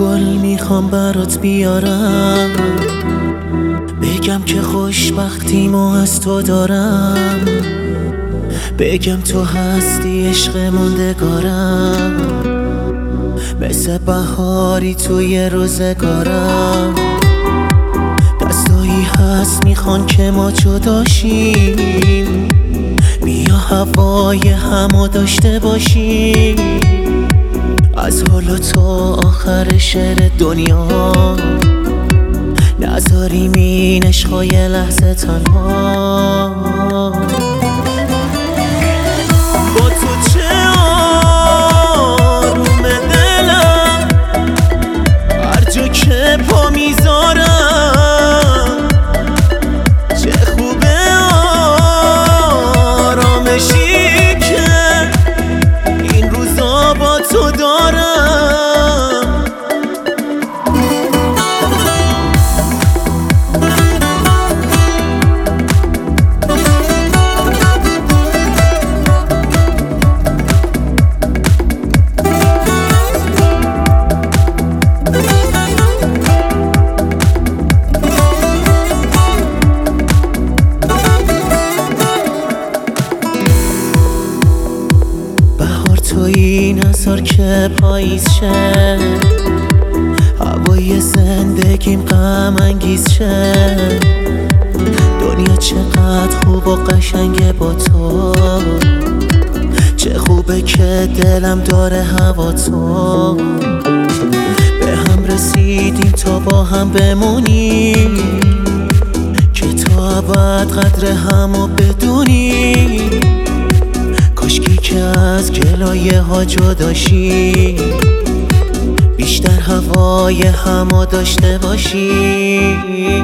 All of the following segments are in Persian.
گل میخوام برات بیارم، بگم که خوشبختیمو از تو دارم، بگم تو هستی عشق موندگارم، مثل بهاری توی روزگارم. دستایی هست میخوان که ما جداشیم، بیا هوای همو داشته باشیم، از حالا تا آخر شهر دنیا نذاریم این عشقای لحظه تنها. با تو چه آروم دلم، هر جا که پا میذارم چه خوبه آرامشی که این روزا با تو دارم. تویی نذار که پاییز شه، هوای زندگیم غم انگیز شه، دنیا چقدر خوب و قشنگه با تو، چه خوبه که دلم داره هوا تو. به هم رسیدیم تا با هم بمونیم، که تا ابد قدر همو بدونیم، کاشکی که از گلایه ها جداشی، بیشتر هوای همو داشته باشی.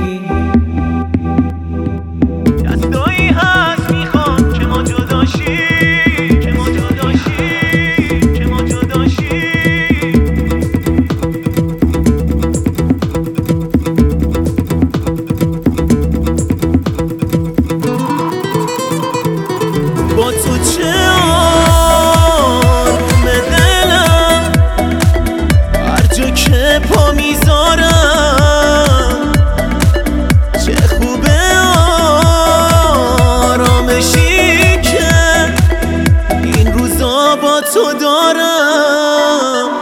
دستایی هست میخوان که ما جداشی، که ما جداشی، که ما جداشی. با تو چه آروم دلم، هر جا که پا میذارم چه خوبه آرامشی که این روزا با تو دارم.